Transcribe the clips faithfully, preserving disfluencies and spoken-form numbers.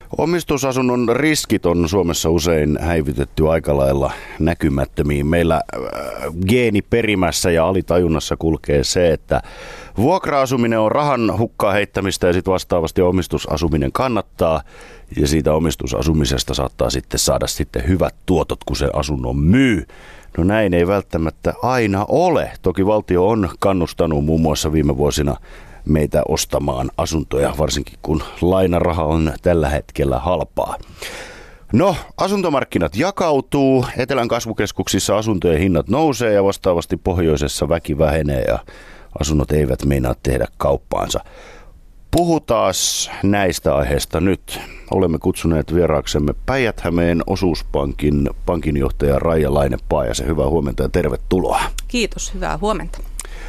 Omistusasunnon riskit on Suomessa usein häivytetty aika lailla näkymättömiin. Meillä äh, geeniperimässä ja alitajunnassa kulkee se, että vuokra-asuminen on rahan hukkaa heittämistä ja sitten vastaavasti omistusasuminen kannattaa. Ja siitä omistusasumisesta saattaa sitten saada sitten hyvät tuotot, kun se asunnon myy. No näin ei välttämättä aina ole. Toki valtio on kannustanut muun muassa viime vuosina meitä ostamaan asuntoja, varsinkin kun lainaraha on tällä hetkellä halpaa. No, asuntomarkkinat jakautuu, etelän kasvukeskuksissa asuntojen hinnat nousee ja vastaavasti pohjoisessa väki vähenee ja asunnot eivät meinaa tehdä kauppaansa. Puhutaan näistä aiheista nyt. Olemme kutsuneet vieraaksemme Päijät-Hämeen osuuspankin pankinjohtaja Raija Laine-Paajasen. Hyvää huomenta ja tervetuloa. Kiitos, hyvää huomenta.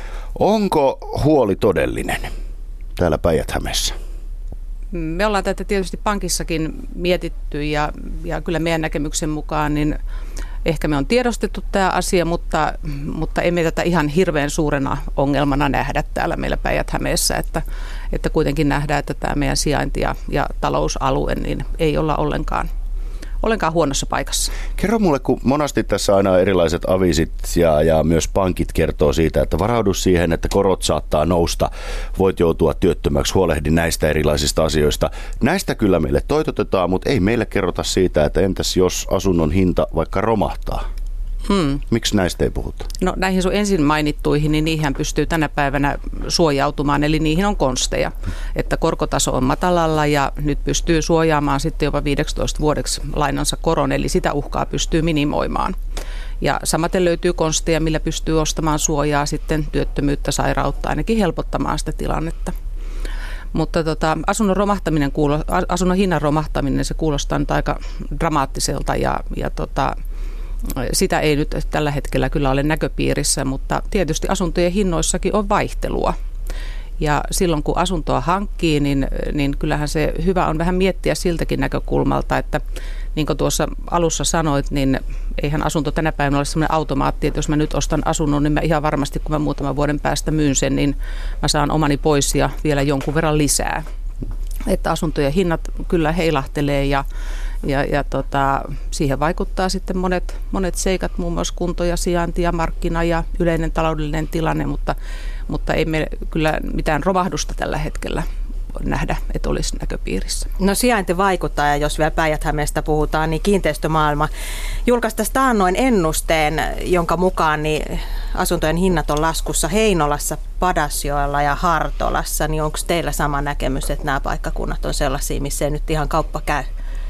Onko huoli todellinen täällä Päijät-Hämeessä? Me ollaan tätä tietysti pankissakin mietitty ja, ja kyllä meidän näkemyksen mukaan niin ehkä me on tiedostettu tämä asia, mutta, mutta emme tätä ihan hirveän suurena ongelmana nähdä täällä meillä Päijät-Hämeessä, että, että kuitenkin nähdään, että tämä meidän sijainti ja, ja talousalue niin ei olla ollenkaan, ollenkaan huonossa paikassa. Kerro mulle, kun monasti tässä aina erilaiset aviisit ja, ja myös pankit kertoo siitä, että varaudu siihen, että korot saattaa nousta, voit joutua työttömäksi, huolehdi näistä erilaisista asioista. Näistä kyllä meille toitotetaan, mutta ei meille kerrota siitä, että entäs jos asunnon hinta vaikka romahtaa? Hmm. Miksi näistä ei puhuta? No näihin sun ensin mainittuihin, niin niihin pystyy tänä päivänä suojautumaan, eli niihin on konsteja, että korkotaso on matalalla ja nyt pystyy suojaamaan sitten jopa viisitoista vuodeksi lainansa koron, eli sitä uhkaa pystyy minimoimaan. Ja samaten löytyy konsteja, millä pystyy ostamaan suojaa sitten työttömyyttä, sairautta, ainakin helpottamaan sitä tilannetta. Mutta tota, asunnon, romahtaminen kuulo, asunnon hinnan romahtaminen, se kuulostaa nyt aika dramaattiselta ja, ja tota, sitä ei nyt tällä hetkellä kyllä ole näköpiirissä, mutta tietysti asuntojen hinnoissakin on vaihtelua. Ja silloin kun asuntoa hankkii, niin, niin kyllähän se hyvä on vähän miettiä siltäkin näkökulmalta, että niin kuin tuossa alussa sanoit, niin eihän asunto tänä päivänä ole sellainen automaatti, että jos mä nyt ostan asunnon, niin mä ihan varmasti kun mä muutaman vuoden päästä myyn sen, niin mä saan omani pois ja vielä jonkun verran lisää. Että asuntojen hinnat kyllä heilahtelee ja Ja, ja tota, siihen vaikuttaa sitten monet, monet seikat, muun muassa kunto ja sijainti ja markkina ja yleinen taloudellinen tilanne, mutta, mutta ei me kyllä mitään romahdusta tällä hetkellä nähdä, että olisi näköpiirissä. No sijainti vaikuttaa, ja jos vielä Päijät-Hämeestä puhutaan, niin Kiinteistömaailma julkaisi taannoin ennusteen, jonka mukaan niin asuntojen hinnat on laskussa Heinolassa, Padasjoella ja Hartolassa, niin onko teillä sama näkemys, että nämä paikkakunnat on sellaisia, missä ei nyt ihan kauppa käy?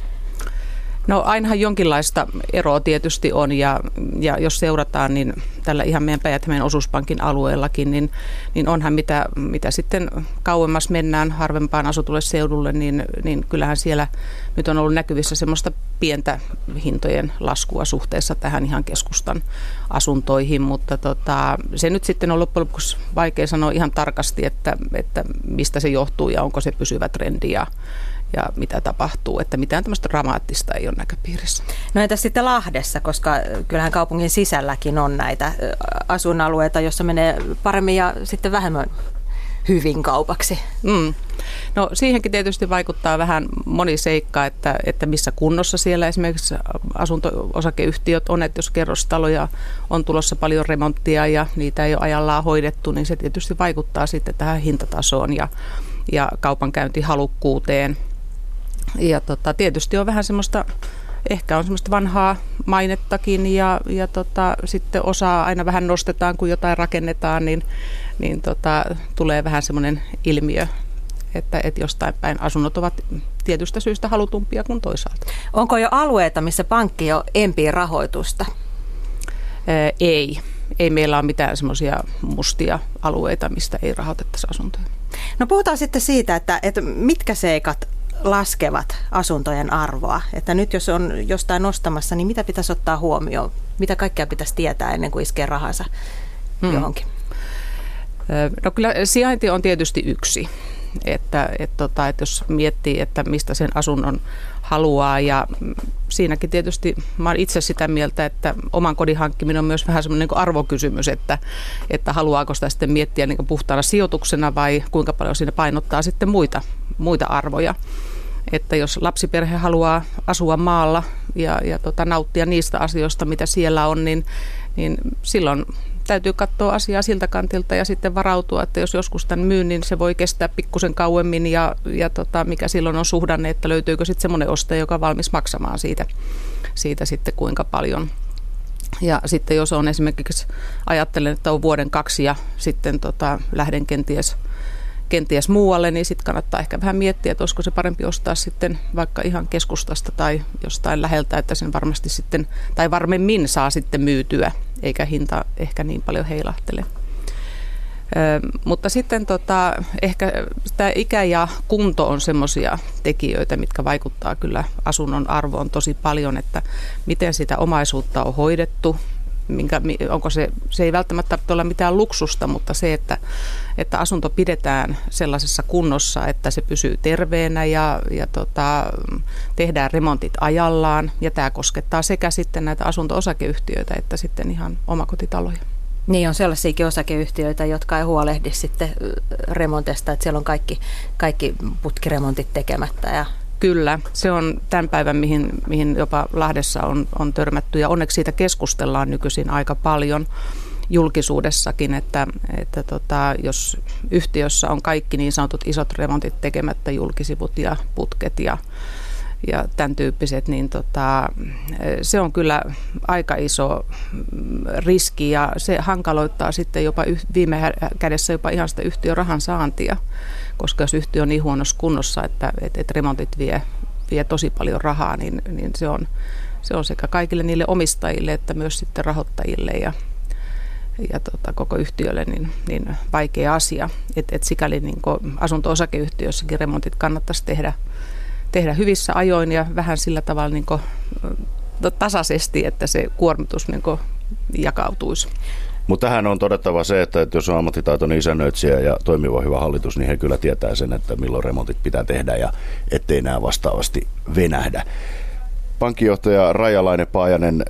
No ainahan jonkinlaista eroa tietysti on ja, ja jos seurataan, niin tällä ihan meidän Päijät-Hämeen osuuspankin alueellakin, niin, niin onhan mitä, mitä sitten kauemmas mennään harvempaan asutulle seudulle, niin, niin kyllähän siellä nyt on ollut näkyvissä semmoista pientä hintojen laskua suhteessa tähän ihan keskustan asuntoihin, mutta tota, se nyt sitten on loppujen lopuksi vaikea sanoa ihan tarkasti, että, että mistä se johtuu ja onko se pysyvä trendi ja ja mitä tapahtuu, että mitään tämmöistä dramaattista ei ole näköpiirissä. No entäs sitten Lahdessa, koska kyllähän kaupungin sisälläkin on näitä asuinalueita, joissa menee paremmin ja sitten vähemmän hyvin kaupaksi. Mm. No siihenkin tietysti vaikuttaa vähän moni seikka, että, että missä kunnossa siellä esimerkiksi asunto-osakeyhtiöt on, että jos kerrostaloja on tulossa paljon remonttia ja niitä ei ole ajallaan hoidettu, niin se tietysti vaikuttaa sitten tähän hintatasoon ja, ja kaupankäyntihalukkuuteen. Ja tota, tietysti on vähän semmoista, ehkä on semmoista vanhaa mainettakin ja, ja tota, sitten osaa aina vähän nostetaan, kun jotain rakennetaan, niin, niin tota, tulee vähän semmoinen ilmiö, että, että jostain päin asunnot ovat tietystä syystä halutumpia kuin toisaalta. Onko jo alueita, missä pankki jo empii rahoitusta? Ää, ei. Ei meillä ole mitään semmoisia mustia alueita, mistä ei rahoitettaisi asuntoja. No puhutaan sitten siitä, että, että mitkä seikat laskevat asuntojen arvoa. Että nyt jos on jostain nostamassa, niin mitä pitäisi ottaa huomioon? Mitä kaikkea pitäisi tietää ennen kuin iskee rahansa hmm. johonkin? No kyllä sijainti on tietysti yksi. Että, et tota, että jos miettii, että mistä sen asunnon haluaa ja siinäkin tietysti mä olen itse sitä mieltä, että oman kodin hankkiminen on myös vähän semmoinen niin kuin arvokysymys, että, että haluaako sitä sitten miettiä niin kuin puhtaana sijoituksena vai kuinka paljon siinä painottaa sitten muita, muita arvoja. Että jos lapsiperhe haluaa asua maalla ja, ja tota, nauttia niistä asioista, mitä siellä on, niin, niin silloin täytyy katsoa asiaa siltä kantilta ja sitten varautua, että jos joskus tämän myyn, niin se voi kestää pikkusen kauemmin ja, ja tota, mikä silloin on suhdanne, että löytyykö sitten semmoinen ostaja, joka on valmis maksamaan siitä, siitä sitten kuinka paljon. Ja sitten jos on esimerkiksi, ajattelen, että on vuoden kaksi ja sitten tota, lähden kenties, kenties muualle, niin sitten kannattaa ehkä vähän miettiä, että olisiko se parempi ostaa sitten vaikka ihan keskustasta tai jostain läheltä, että sen varmasti sitten, tai varmemmin saa sitten myytyä, eikä hinta ehkä niin paljon heilahtele. Ö, mutta sitten tota, ehkä tämä ikä ja kunto on semmoisia tekijöitä, mitkä vaikuttaa kyllä asunnon arvoon tosi paljon, että miten sitä omaisuutta on hoidettu, minkä, onko se, se ei välttämättä tarvitse olla mitään luksusta, mutta se, että, että asunto pidetään sellaisessa kunnossa, että se pysyy terveenä ja, ja tota, tehdään remontit ajallaan, ja tämä koskettaa sekä sitten näitä asunto-osakeyhtiöitä että sitten ihan omakotitaloja. Niin, on sellaisiakin osakeyhtiöitä, jotka ei huolehdi sitten remontista, että siellä on kaikki, kaikki putkiremontit tekemättä. Ja Kyllä, se on tämän päivän, mihin, mihin jopa Lahdessa on, on törmätty, ja onneksi siitä keskustellaan nykyisin aika paljon julkisuudessakin, että, että tota, jos yhtiössä on kaikki niin sanotut isot remontit tekemättä, julkisivut ja putket ja ja tämän tyyppiset, niin tota, se on kyllä aika iso riski ja se hankaloittaa sitten jopa viime kädessä jopa ihan sitä yhtiön rahan saantia, koska jos yhtiö on niin huonossa kunnossa, että et, et remontit vie, vie tosi paljon rahaa, niin, niin se, on, se on sekä kaikille niille omistajille että myös sitten rahoittajille ja, ja tota, koko yhtiölle niin, niin vaikea asia. Et, et sikäli niin asunto-osakeyhtiössäkin remontit kannattaisi tehdä tehdä hyvissä ajoin ja vähän sillä tavalla niin kuin tasaisesti, että se kuormitus niin kuin jakautuisi. Mutta tähän on todettava se, että jos on ammattitaitoinen isännöitsijä ja toimiva hyvä hallitus, niin he kyllä tietää sen, että milloin remontit pitää tehdä ja ettei nämä vastaavasti venähdä. Pankkijohtaja Raijalainen-Paajanen,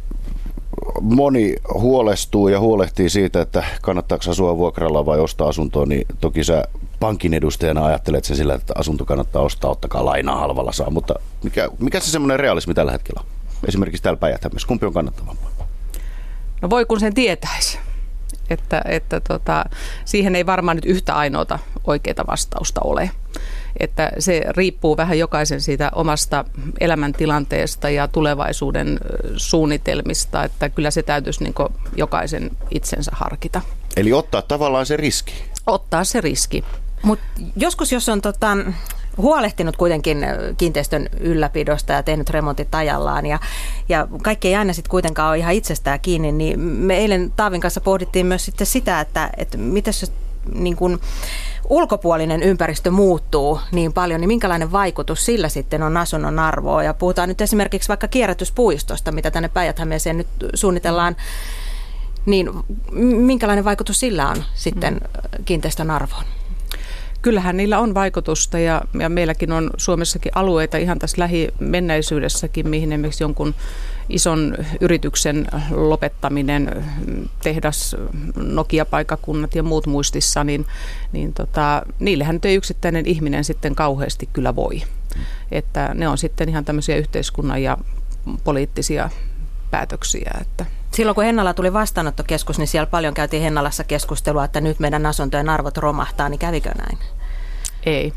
moni huolestuu ja huolehtii siitä, että kannattaako asua vuokralla vai ostaa asuntoa, niin toki sä pankin edustajana ajattelet sen sillä, että asunto kannattaa ostaa, ottakaa lainaa, halvalla saa, mutta mikä, mikä se semmoinen realismi tällä hetkellä on? Esimerkiksi täällä Päijät-Hämeessä, kumpi on kannattavampaa? No voi kun sen tietäisi, että, että tota, siihen ei varmaan nyt yhtä ainoata oikeaa vastausta ole. Että se riippuu vähän jokaisen siitä omasta elämäntilanteesta ja tulevaisuuden suunnitelmista, että kyllä se täytyisi niin kuin jokaisen itsensä harkita. Eli ottaa tavallaan se riski. Ottaa se riski. Mutta joskus, jos on tota, huolehtinut kuitenkin kiinteistön ylläpidosta ja tehnyt remontit ajallaan ja, ja kaikki ei aina sitten kuitenkaan ole ihan itsestään kiinni, niin me eilen Taavin kanssa pohdittiin myös sitten sitä, että, että mitäs jos niin kun ulkopuolinen ympäristö muuttuu niin paljon, niin minkälainen vaikutus sillä sitten on asunnon arvoa. Ja puhutaan nyt esimerkiksi vaikka kierrätyspuistosta, mitä tänne Päijät-Hämeeseen nyt suunnitellaan, niin minkälainen vaikutus sillä on sitten kiinteistön arvoon? Kyllähän niillä on vaikutusta ja, ja meilläkin on Suomessakin alueita ihan tässä lähimenneisyydessäkin, mihin esimerkiksi jonkun ison yrityksen lopettaminen, tehdas, Nokia-paikakunnat ja muut muistissa, niin, niin tota, niillehän nyt ei yksittäinen ihminen sitten kauheasti kyllä voi. Että ne on sitten ihan tämmöisiä yhteiskunnan ja poliittisia päätöksiä, että silloin kun Hennala tuli vastaanottokeskus, niin siellä paljon käytiin Hennalassa keskustelua, että nyt meidän asuntojen arvot romahtaa, niin kävikö näin? Ei.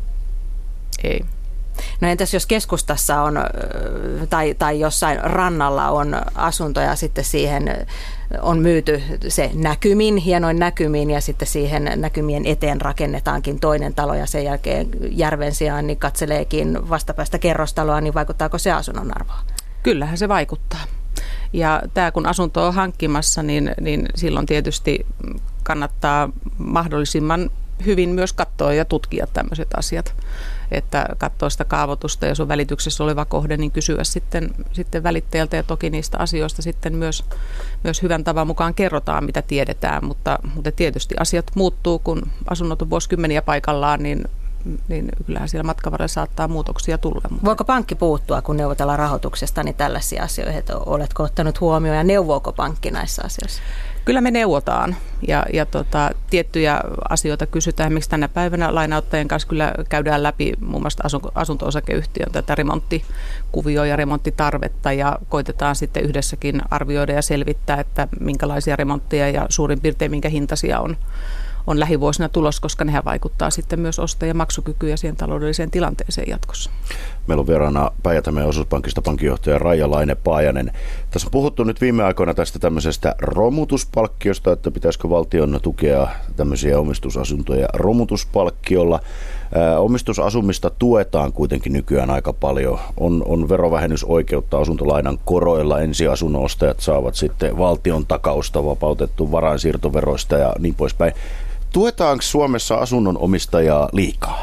Ei. No entäs jos keskustassa on, tai, tai jossain rannalla on asuntoja, sitten siihen on myyty se näkymin, hienoin näkymin, ja sitten siihen näkymien eteen rakennetaankin toinen talo, ja sen jälkeen järven sijaan niin katseleekin vastapäästä kerrostaloa, niin vaikuttaako se asunnon arvoon? Kyllähän se vaikuttaa. Ja tämä kun asunto on hankkimassa, niin, niin silloin tietysti kannattaa mahdollisimman hyvin myös katsoa ja tutkia tämmöiset asiat. Että katsoa sitä kaavoitusta, jos on välityksessä oleva kohde, niin kysyä sitten, sitten välittäjältä ja toki niistä asioista sitten myös, myös hyvän tavan mukaan kerrotaan, mitä tiedetään. Mutta, mutta tietysti asiat muuttuu, kun asunnot on vuosikymmeniä paikallaan, niin niin kyllähän siellä matkan varrella saattaa muutoksia tulla. Voiko pankki puuttua, kun neuvotellaan rahoituksesta, niin tällaisia asioita, että oletko ottanut huomioon ja neuvooko pankki näissä asioissa? Kyllä me neuvotaan ja, ja tota, tiettyjä asioita kysytään. Miksi tänä päivänä lainauttajien kanssa kyllä käydään läpi muun muassa asunto-osakeyhtiön tätä remonttikuvioa ja remonttitarvetta ja koitetaan sitten yhdessäkin arvioida ja selvittää, että minkälaisia remontteja ja suurin piirtein minkä hintaisia on. on lähivuosina tulos, koska nehän vaikuttaa sitten myös osto- ja maksukykyyn ja siihen taloudelliseen tilanteeseen jatkossa. Meillä on vieraana Päijät-Hämeen osuuspankista pankinjohtaja Raija Laine-Paajanen. Tässä on puhuttu nyt viime aikoina tästä tämmöisestä romutuspalkkiosta, että pitäisikö valtion tukea tämmöisiä omistusasuntoja romutuspalkkiolla. Ää, omistusasumista tuetaan kuitenkin nykyään aika paljon. On, on verovähennysoikeutta asuntolainan koroilla. Ensiasunnon ostajat saavat sitten valtion takausta vapautettu varainsiirtoveroista ja niin poispäin. Tuetaanko Suomessa asunnon omistajaa liikaa?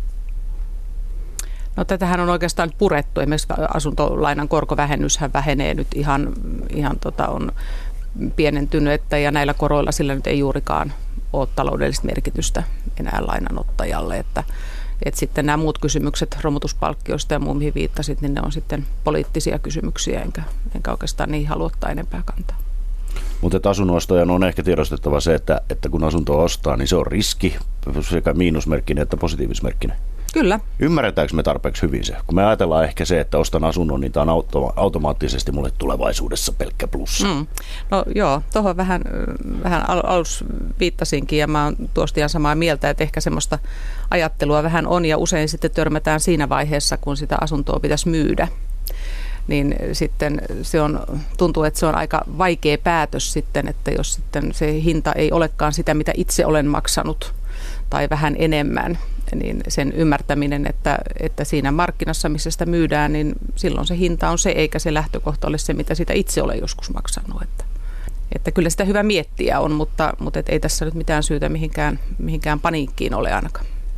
No tätähän on oikeastaan purettu. Esimerkiksi asuntolainan korkovähennyshän vähenee nyt ihan, ihan tota on pienentynyt, että ja näillä koroilla sillä nyt ei juurikaan ole taloudellista merkitystä enää lainanottajalle. Että, että sitten nämä muut kysymykset romutuspalkkioista ja muun, mihin viittasit, niin ne on sitten poliittisia kysymyksiä, enkä, enkä oikeastaan niihin halua ottaa enempää kantaa. Mutta asunnonostajan on ehkä tiedostettava se, että, että kun asuntoa ostaa, niin se on riski, sekä miinusmerkkinen että positiivismerkkinen. Kyllä. Ymmärretäänkö me tarpeeksi hyvin se? Kun me ajatellaan ehkä se, että ostan asunnon, niin tämä on automa- automaattisesti mulle tulevaisuudessa pelkkä plussa. Mm. No joo, tuohon vähän, vähän al- alussa viittasinkin ja mä oon tuosta ihan samaa mieltä, että ehkä semmoista ajattelua vähän on ja usein sitten törmätään siinä vaiheessa, kun sitä asuntoa pitäisi myydä. Niin sitten se on, tuntuu, että se on aika vaikea päätös sitten, että jos sitten se hinta ei olekaan sitä, mitä itse olen maksanut tai vähän enemmän, niin sen ymmärtäminen, että, että siinä markkinassa, missä sitä myydään, niin silloin se hinta on se, eikä se lähtökohta ole se, mitä sitä itse olen joskus maksanut. Että, että kyllä sitä hyvä miettiä on, mutta, mutta et ei tässä nyt mitään syytä mihinkään, mihinkään paniikkiin ole ainakaan.